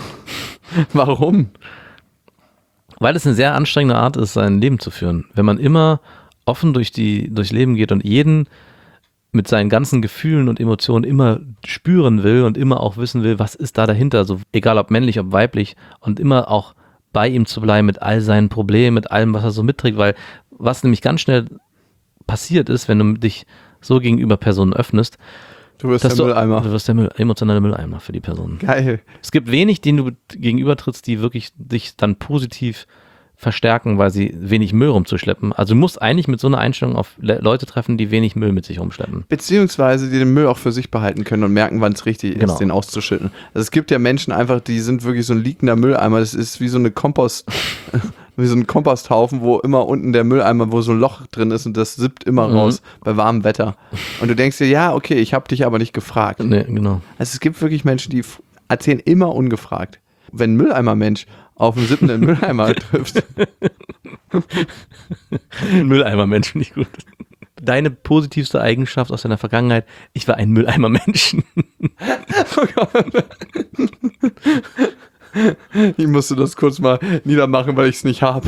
Warum? Weil es eine sehr anstrengende Art ist, sein Leben zu führen. Wenn man immer offen durch die, durchs Leben geht und jeden mit seinen ganzen Gefühlen und Emotionen immer spüren will und immer auch wissen will, was ist da dahinter, also egal ob männlich, ob weiblich, und immer auch bei ihm zu bleiben mit all seinen Problemen, mit allem, was er so mitträgt, weil was nämlich ganz schnell passiert ist, wenn du dich so gegenüber Personen öffnest, Du wirst dass der du, Mülleimer. du wirst der Müll, emotionale Mülleimer für die Person. Geil. Es gibt wenig, denen du gegenübertrittst, die wirklich dich dann positiv verstärken, weil sie wenig Müll rumzuschleppen. Also du musst eigentlich mit so einer Einstellung auf Le- Leute treffen, die wenig Müll mit sich rumschleppen. Beziehungsweise die den Müll auch für sich behalten können und merken, wann es richtig Genau. ist, den auszuschütten. Also es gibt ja Menschen einfach, die sind wirklich so ein liegender Mülleimer. Das ist wie so eine Kompost, wie so ein Komposthaufen, wo immer unten der Mülleimer, wo so ein Loch drin ist und das sippt immer Mhm. raus bei warmem Wetter. Und du denkst dir, ja, okay, ich habe dich aber nicht gefragt. Nee, genau. Also es gibt wirklich Menschen, die f- erzählen immer ungefragt. Wenn ein Mülleimer-Mensch auf einen sippenden Mülleimer trifft, Mülleimer-Mensch, finde ich gut. Deine positivste Eigenschaft aus deiner Vergangenheit, ich war ein Mülleimer-Mensch. ich musste das kurz mal niedermachen, weil ich es nicht habe.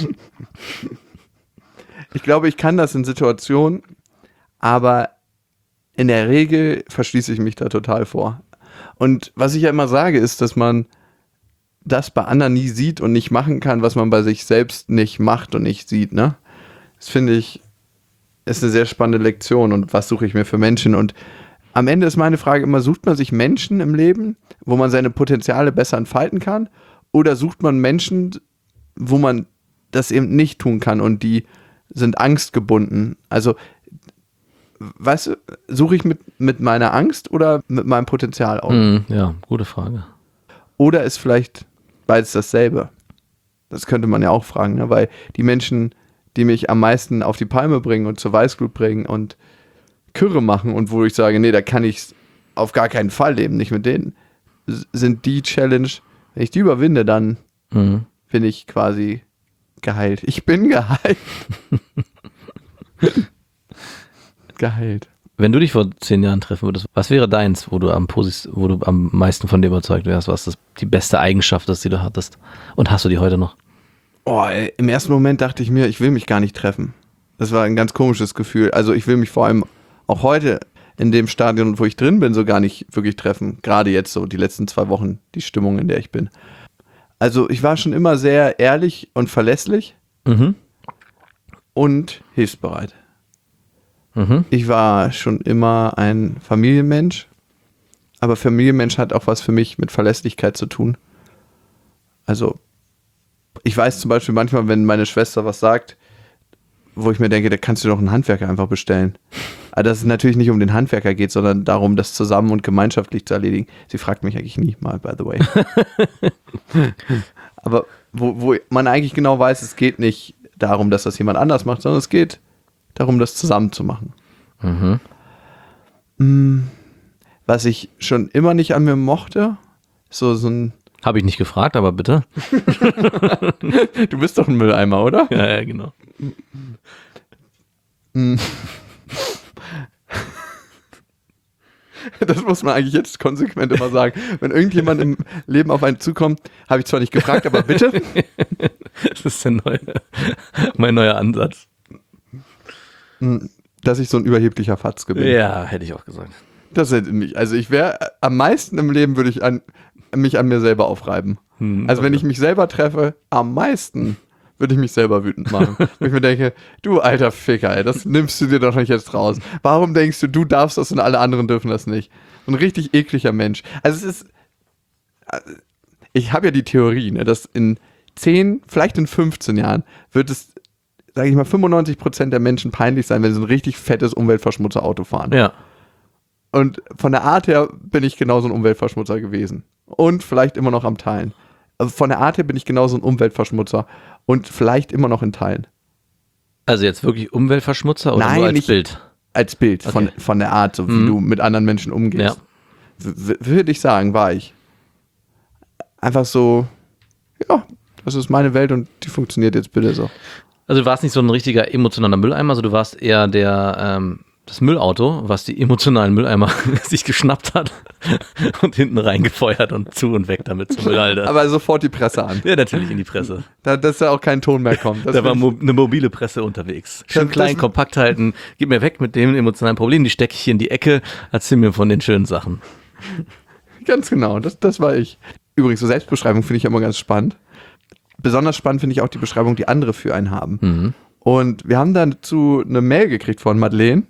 Ich glaube, ich kann das in Situationen, aber in der Regel verschließe ich mich da total vor. Und was ich ja immer sage, ist, dass man das bei anderen nie sieht und nicht machen kann, was man bei sich selbst nicht macht und nicht sieht, ne? Das finde ich, ist eine sehr spannende Lektion. Und was suche ich mir für Menschen? Und am Ende ist meine Frage immer, sucht man sich Menschen im Leben, wo man seine Potenziale besser entfalten kann? Oder sucht man Menschen, wo man das eben nicht tun kann und die sind angstgebunden? Also, weißt du, suche ich mit, mit meiner Angst oder mit meinem Potenzial auf? Mhm, ja, gute Frage. Oder ist vielleicht beides dasselbe? Das könnte man ja auch fragen, ne? Weil die Menschen, die mich am meisten auf die Palme bringen und zur Weißglut bringen und Kürre machen und wo ich sage, nee, da kann ich auf gar keinen Fall leben, nicht mit denen, s- sind die Challenge, wenn ich die überwinde, dann Mhm. bin ich quasi geheilt. Ich bin geheilt. geheilt. Wenn du dich vor zehn Jahren treffen würdest, was wäre deins, wo du am Posis, wo du am meisten von dir überzeugt wärst? Was das die beste Eigenschaft ist, die du hattest? Und hast du die heute noch? Oh, ey, im ersten Moment dachte ich mir, ich will mich gar nicht treffen. Das war ein ganz komisches Gefühl. Also ich will mich vor allem auch heute in dem Stadion, wo ich drin bin, so gar nicht wirklich treffen. Gerade jetzt so die letzten zwei Wochen, die Stimmung, in der ich bin. Also ich war schon immer sehr ehrlich und verlässlich Mhm. und hilfsbereit. Mhm. Ich war schon immer ein Familienmensch, aber Familienmensch hat auch was für mich mit Verlässlichkeit zu tun. Also ich weiß zum Beispiel manchmal, wenn meine Schwester was sagt, wo ich mir denke, da kannst du doch einen Handwerker einfach bestellen. Aber dass es natürlich nicht um den Handwerker geht, sondern darum, das zusammen und gemeinschaftlich zu erledigen. Sie fragt mich eigentlich nie mal, by the way. Aber wo, wo man eigentlich genau weiß, es geht nicht darum, dass das jemand anders macht, sondern es geht darum, das zusammen zu machen. Mhm. Was ich schon immer nicht an mir mochte, so, so ein, Habe ich nicht gefragt, aber bitte. du bist doch ein Mülleimer, oder? Ja, ja, genau. Das muss man eigentlich jetzt konsequent immer sagen. Wenn irgendjemand im Leben auf einen zukommt, habe ich zwar nicht gefragt, aber bitte. Das ist der neue, mein neuer Ansatz. Dass ich so ein überheblicher Fatzke bin. Ja, hätte ich auch gesagt. Das hätte nicht. Also ich wäre, am meisten im Leben würde ich an, mich an mir selber aufreiben. Hm, also wenn ich mich selber treffe, am meisten würde ich mich selber wütend machen. Wo ich mir denke, du alter Ficker, ey, das nimmst du dir doch nicht jetzt raus. Warum denkst du, du darfst das und alle anderen dürfen das nicht? Ein richtig ekliger Mensch. Also es ist, ich habe ja die Theorie, ne, dass in zehn, vielleicht in fünfzehn Jahren wird es, sage ich mal, fünfundneunzig Prozent der Menschen peinlich sein, wenn sie ein richtig fettes Umweltverschmutzer-Auto fahren. Ja. Und von der Art her bin ich genauso ein Umweltverschmutzer gewesen. Und vielleicht immer noch am Teilen. Also von der Art her bin ich genauso ein Umweltverschmutzer. Und vielleicht immer noch in Teilen. Also jetzt wirklich Umweltverschmutzer oder Nein, nur als nicht Bild? Als Bild, Okay. von, von der Art, so wie Mhm. du mit anderen Menschen umgehst. W- Würde ich sagen, war ich. Einfach so, ja, das ist meine Welt und die funktioniert jetzt bitte so. Also du warst nicht so ein richtiger emotionaler Mülleimer, also du warst eher der ähm, das Müllauto, was die emotionalen Mülleimer sich geschnappt hat und hinten reingefeuert und zu und weg damit zum Müllhalter. Aber sofort die Presse an. Ja, natürlich in die Presse. Da, dass da auch kein Ton mehr kommt. Das Da war find mo eine mobile Presse unterwegs. Schön Das- klein, das- kompakt halten. Gib mir weg mit dem emotionalen Problem. Die stecke ich hier in die Ecke. Erzähl mir von den schönen Sachen. ich, ganz genau, das, das war ich. Übrigens, so Selbstbeschreibung finde ich immer ganz spannend. Besonders spannend finde ich auch die Beschreibung, die andere für einen haben. Mhm. Und wir haben dazu eine Mail gekriegt von Madeleine.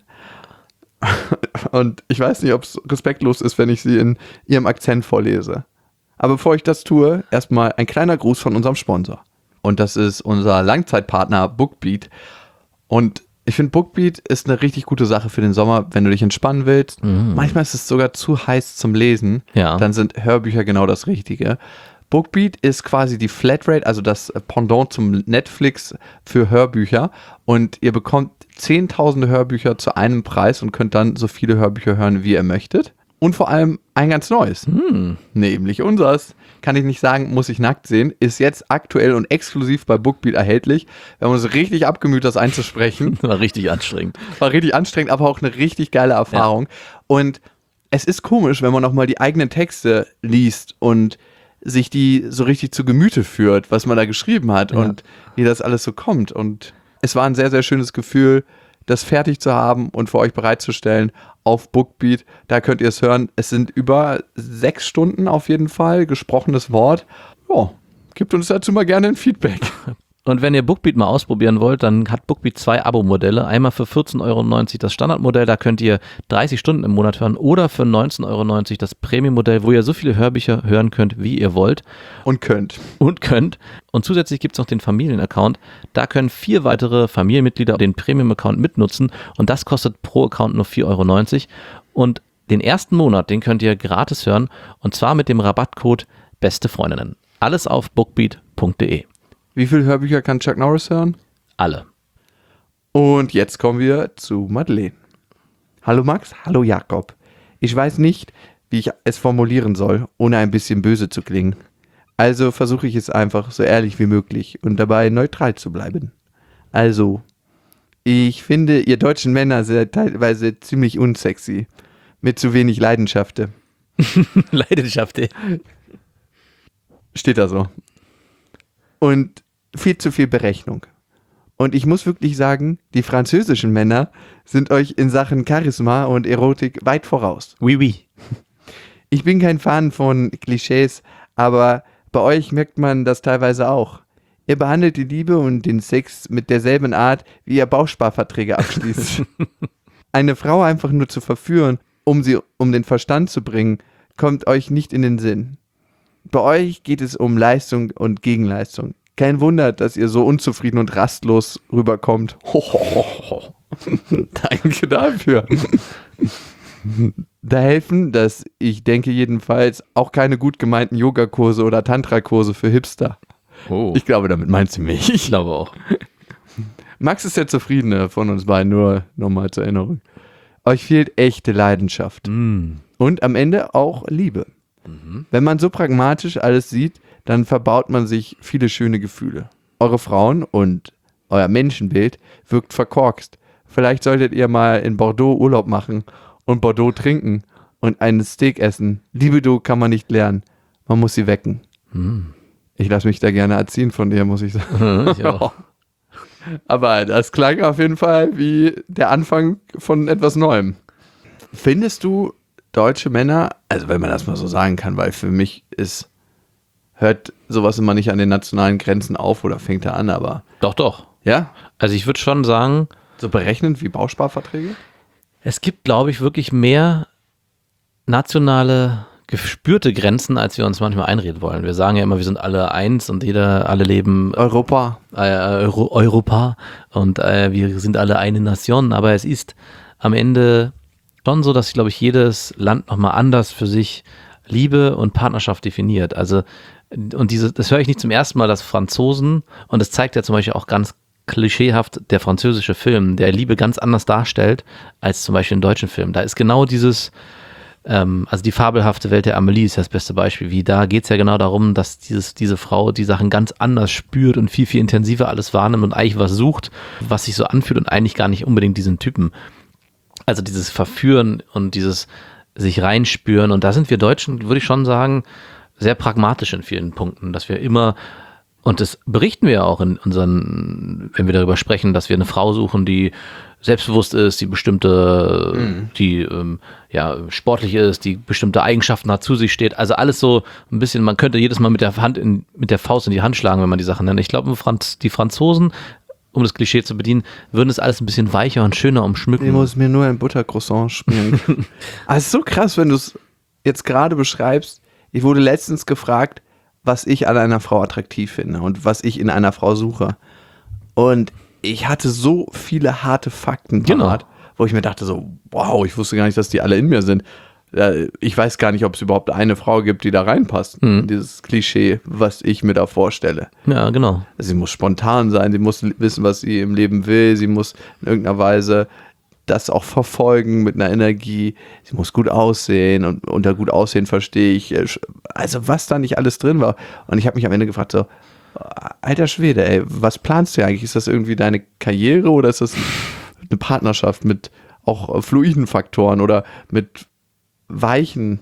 Und ich weiß nicht, ob es respektlos ist, wenn ich sie in ihrem Akzent vorlese. Aber bevor ich das tue, erstmal ein kleiner Gruß von unserem Sponsor. Und das ist unser Langzeitpartner Bookbeat. Und ich finde, Bookbeat ist eine richtig gute Sache für den Sommer, wenn du dich entspannen willst. Manchmal ist es sogar zu heiß zum Lesen. Ja. Dann sind Hörbücher genau das Richtige. Bookbeat ist quasi die Flatrate, also das Pendant zum Netflix für Hörbücher. Und ihr bekommt zehntausende Hörbücher zu einem Preis und könnt dann so viele Hörbücher hören, wie ihr möchtet. Und vor allem ein ganz neues. Nämlich unseres. Kann ich nicht sagen, muss ich nackt sehen. Ist jetzt aktuell und exklusiv bei Bookbeat erhältlich. Wir haben uns richtig abgemüht, das einzusprechen. War richtig anstrengend. War richtig anstrengend, aber auch eine richtig geile Erfahrung. Und es ist komisch, wenn man nochmal die eigenen Texte liest und sich die so richtig zu Gemüte führt, was man da geschrieben hat Ja. und wie das alles so kommt. Und es war ein sehr, sehr schönes Gefühl, das fertig zu haben und für euch bereitzustellen auf Bookbeat. Da könnt ihr es hören. Es sind über sechs Stunden auf jeden Fall gesprochenes Wort. Ja, gebt uns dazu mal gerne ein Feedback. Und wenn ihr Bookbeat mal ausprobieren wollt, dann hat Bookbeat zwei Abo-Modelle. Einmal für vierzehn Euro neunzig das Standardmodell, da könnt ihr dreißig Stunden im Monat hören. Oder für neunzehn Euro neunzig das Premium-Modell, wo ihr so viele Hörbücher hören könnt, wie ihr wollt. Und könnt. Und könnt. Und zusätzlich gibt es noch den Familien-Account. Da können vier weitere Familienmitglieder den Premium-Account mitnutzen. Und das kostet pro Account nur vier Euro neunzig. Und den ersten Monat, den könnt ihr gratis hören. Und zwar mit dem Rabattcode Beste Freundinnen. Alles auf bookbeat punkt de. Wie viele Hörbücher kann Chuck Norris hören? Alle. Und jetzt kommen wir zu Madeleine. Hallo Max, hallo Jakob. Ich weiß nicht, wie ich es formulieren soll, ohne ein bisschen böse zu klingen. Also versuche ich es einfach so ehrlich wie möglich und dabei neutral zu bleiben. Also, Ich finde, ihr deutschen Männer seid teilweise ziemlich unsexy. Mit zu wenig Leidenschaft. Leidenschaft, ey. Steht da so. Und viel zu viel Berechnung. Und ich muss wirklich sagen, die französischen Männer sind euch in Sachen Charisma und Erotik weit voraus. Oui, oui. Ich bin kein Fan von Klischees, aber bei euch merkt man das teilweise auch. Ihr behandelt die Liebe und den Sex mit derselben Art, wie ihr Bausparverträge abschließt. Eine Frau einfach nur zu verführen, um sie um den Verstand zu bringen, kommt euch nicht in den Sinn. Bei euch geht es um Leistung und Gegenleistung. Kein Wunder, dass ihr so unzufrieden und rastlos rüberkommt. Hohoho. Danke dafür. Da helfen, dass ich denke jedenfalls, auch keine gut gemeinten Yogakurse oder Tantra-Kurse für Hipster. Oh. Ich glaube, damit meint sie mich. Ich glaube auch. Max ist der Zufriedene von uns beiden, nur nochmal zur Erinnerung. Euch fehlt echte Leidenschaft. Mm. Und am Ende auch Liebe. Mhm. Wenn man so pragmatisch alles sieht, dann verbaut man sich viele schöne Gefühle. Eure Frauen und euer Menschenbild wirkt verkorkst. Vielleicht solltet ihr mal in Bordeaux Urlaub machen und Bordeaux trinken und einen Steak essen. Libido kann man nicht lernen. Man muss sie wecken. Mm. Ich lasse mich da gerne erziehen von dir, muss ich sagen. Ich auch. Aber das klang auf jeden Fall wie der Anfang von etwas Neuem. Findest du deutsche Männer, also wenn man das mal so sagen kann, weil für mich ist, hört sowas immer nicht an den nationalen Grenzen auf oder fängt er an, aber Doch, doch. ja, Also ich würde schon sagen, so berechnend wie Bausparverträge? es gibt, glaube ich, wirklich mehr nationale gespürte Grenzen, als wir uns manchmal einreden wollen. Wir sagen ja immer, wir sind alle eins und jeder, alle leben Europa. äh, Euro, Europa und äh, wir sind alle eine Nation, aber es ist am Ende schon so, dass, glaube ich, jedes Land nochmal anders für sich Liebe und Partnerschaft definiert. Also, und diese, das höre ich nicht zum ersten Mal, dass Franzosen, und das zeigt ja zum Beispiel auch ganz klischeehaft der französische Film, der Liebe ganz anders darstellt, als zum Beispiel im deutschen Film. Da ist genau dieses, ähm, also die fabelhafte Welt der Amelie ist das beste Beispiel, wie da geht es ja genau darum, dass dieses, diese Frau die Sachen ganz anders spürt und viel, viel intensiver alles wahrnimmt und eigentlich was sucht, was sich so anfühlt und eigentlich gar nicht unbedingt diesen Typen. Also dieses Verführen und dieses sich reinspüren. Und da sind wir Deutschen, würde ich schon sagen, sehr pragmatisch in vielen Punkten, dass wir immer, und das berichten wir ja auch in unseren, wenn wir darüber sprechen, dass wir eine Frau suchen, die selbstbewusst ist, die bestimmte, mhm. die ähm, ja sportlich ist, die bestimmte Eigenschaften hat, zu sich steht. Also alles so ein bisschen, man könnte jedes Mal mit der Hand in, mit der Faust in die Hand schlagen, wenn man die Sachen nennt. Ich glaube, Franz, die Franzosen, um das Klischee zu bedienen, würden es alles ein bisschen weicher und schöner umschmücken. Ich muss mir nur ein Buttercroissant schmieren. Aber es ist so krass, wenn du es jetzt gerade beschreibst. Ich wurde letztens gefragt, was ich an einer Frau attraktiv finde und was ich in einer Frau suche. Und ich hatte so viele harte Fakten parat, genau. Wo ich mir dachte so, wow, ich wusste gar nicht, dass die alle in mir sind. Ich weiß gar nicht, ob es überhaupt eine Frau gibt, die da reinpasst. Mhm. Dieses Klischee, was ich mir da vorstelle. Ja, genau. Sie muss spontan sein, sie muss wissen, was sie im Leben will, sie muss in irgendeiner Weise das auch verfolgen mit einer Energie. Sie muss gut aussehen und unter gut aussehen verstehe ich, also was da nicht alles drin war. Und ich habe mich am Ende gefragt so, alter Schwede, ey, was planst du eigentlich? Ist das irgendwie deine Karriere oder ist das eine Partnerschaft mit auch fluiden Faktoren oder mit weichen?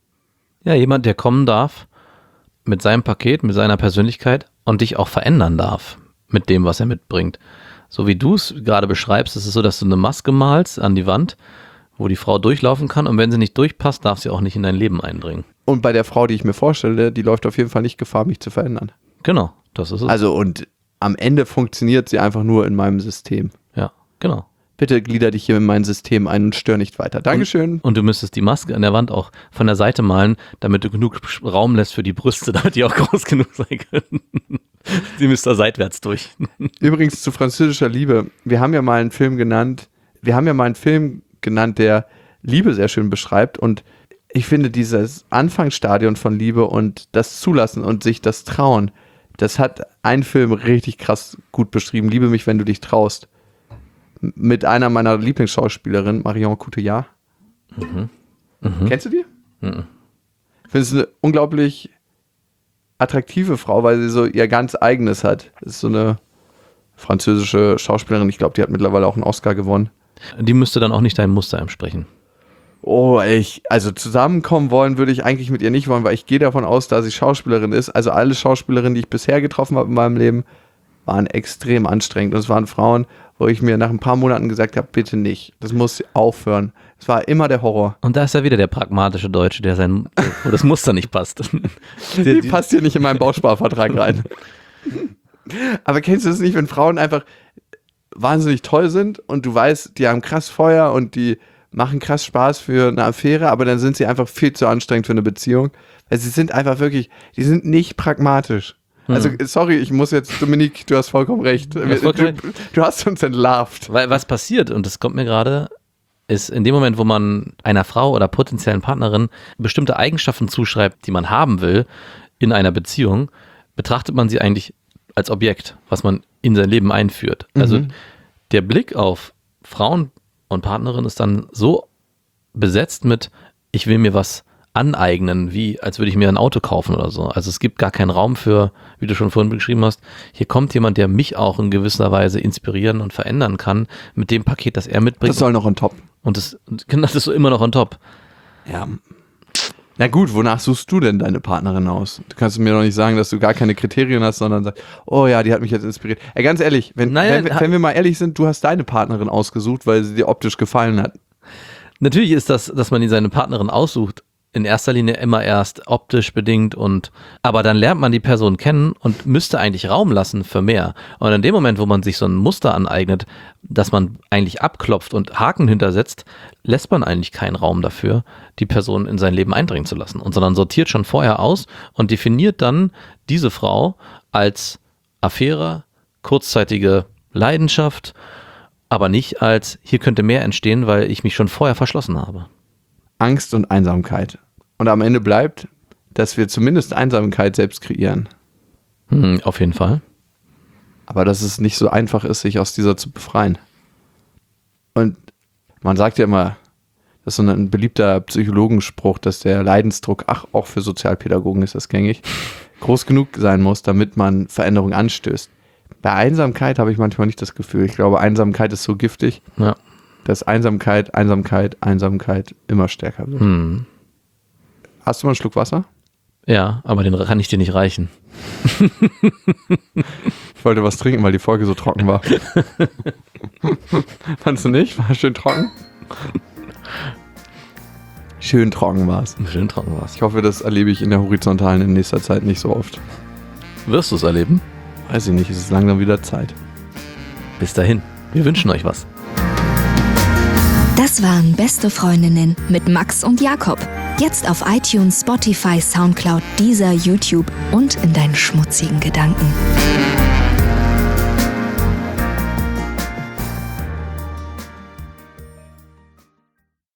Ja, jemand, der kommen darf mit seinem Paket, mit seiner Persönlichkeit und dich auch verändern darf mit dem, was er mitbringt. So wie du es gerade beschreibst, ist es so, dass du eine Maske malst an die Wand, wo die Frau durchlaufen kann und wenn sie nicht durchpasst, darf sie auch nicht in dein Leben eindringen. Und bei der Frau, die ich mir vorstelle, die läuft auf jeden Fall nicht Gefahr, mich zu verändern. Genau, das ist es. Also und am Ende funktioniert sie einfach nur in meinem System. Ja, genau. Bitte glieder dich hier in mein System ein und stör nicht weiter. Dankeschön. Und, und du müsstest die Maske an der Wand auch von der Seite malen, damit du genug Raum lässt für die Brüste, damit die auch groß genug sein können. Sie müsste da seitwärts durch. Übrigens zu französischer Liebe. Wir haben ja mal einen Film genannt, wir haben ja mal einen Film genannt, der Liebe sehr schön beschreibt und ich finde dieses Anfangsstadion von Liebe und das Zulassen und sich das Trauen, das hat ein Film richtig krass gut beschrieben. Liebe mich, wenn du dich traust. Mit einer meiner Lieblingsschauspielerinnen, Marion Cotillard. Mhm. Mhm. Kennst du die? Mhm. Ich finde es eine unglaublich attraktive Frau, weil sie so ihr ganz eigenes hat. Das ist so eine französische Schauspielerin, ich glaube, die hat mittlerweile auch einen Oscar gewonnen. Die müsste dann auch nicht deinem Muster entsprechen. Oh, ich, also zusammenkommen wollen würde ich eigentlich mit ihr nicht wollen, weil ich gehe davon aus, dass sie Schauspielerin ist. Also alle Schauspielerinnen, die ich bisher getroffen habe in meinem Leben, waren extrem anstrengend. Und es waren Frauen, wo ich mir nach ein paar Monaten gesagt habe, bitte nicht, das muss aufhören. Es war immer der Horror. Und da ist ja wieder der pragmatische Deutsche, der sein, wo das Muster nicht passt. Die, die passt hier nicht in meinen Bausparvertrag rein. Aber kennst du das nicht, wenn Frauen einfach wahnsinnig toll sind und du weißt, die haben krass Feuer und die machen krass Spaß für eine Affäre, aber dann sind sie einfach viel zu anstrengend für eine Beziehung. Weil sie sind einfach wirklich, die sind nicht pragmatisch. Hm. Also, sorry, ich muss jetzt, Dominik, du hast vollkommen recht. Du hast, vollkommen du, du hast uns entlarvt. Weil was passiert, und das kommt mir gerade, ist in dem Moment, wo man einer Frau oder potenziellen Partnerin bestimmte Eigenschaften zuschreibt, die man haben will in einer Beziehung, betrachtet man sie eigentlich als Objekt, was man in sein Leben einführt. Mhm. Also der Blick auf Frauen und Partnerin ist dann so besetzt mit, ich will mir was aneignen, wie als würde ich mir ein Auto kaufen oder so. Also es gibt gar keinen Raum für, wie du schon vorhin beschrieben hast, hier kommt jemand, der mich auch in gewisser Weise inspirieren und verändern kann mit dem Paket, das er mitbringt. Das soll noch on top. Und das, das ist so immer noch on top. Ja. Na gut, wonach suchst du denn deine Partnerin aus? Du kannst mir doch nicht sagen, dass du gar keine Kriterien hast, sondern sagst, oh ja, die hat mich jetzt inspiriert. Ey, ganz ehrlich, wenn, naja, wenn, wenn wir mal ehrlich sind, du hast deine Partnerin ausgesucht, weil sie dir optisch gefallen hat. Natürlich ist das, dass man seine Partnerin aussucht, in erster Linie immer erst optisch bedingt und, aber dann lernt man die Person kennen und müsste eigentlich Raum lassen für mehr. Und in dem Moment, wo man sich so ein Muster aneignet, dass man eigentlich abklopft und Haken hintersetzt, lässt man eigentlich keinen Raum dafür, die Person in sein Leben eindringen zu lassen. Und sondern sortiert schon vorher aus und definiert dann diese Frau als Affäre, kurzzeitige Leidenschaft, aber nicht als, hier könnte mehr entstehen, weil ich mich schon vorher verschlossen habe. Angst und Einsamkeit. Und am Ende bleibt, dass wir zumindest Einsamkeit selbst kreieren. Hm, auf jeden Fall. Aber dass es nicht so einfach ist, sich aus dieser zu befreien. Und man sagt ja immer, das ist so ein beliebter Psychologenspruch, dass der Leidensdruck, ach, auch für Sozialpädagogen ist das gängig, groß genug sein muss, damit man Veränderung anstößt. Bei Einsamkeit habe ich manchmal nicht das Gefühl. Ich glaube, Einsamkeit ist so giftig, ja, dass Einsamkeit, Einsamkeit, Einsamkeit immer stärker wird. Hm. Hast du mal einen Schluck Wasser? Ja, aber den kann ich dir nicht reichen. Ich wollte was trinken, weil die Folge so trocken war. Fandst du nicht? War schön trocken? Schön trocken war es. Schön trocken war es. Ich hoffe, das erlebe ich in der Horizontalen in nächster Zeit nicht so oft. Wirst du es erleben? Weiß ich nicht, es ist langsam wieder Zeit. Bis dahin, wir wünschen euch was. Das waren Beste Freundinnen mit Max und Jakob. Jetzt auf iTunes, Spotify, Soundcloud, Deezer, YouTube und in deinen schmutzigen Gedanken.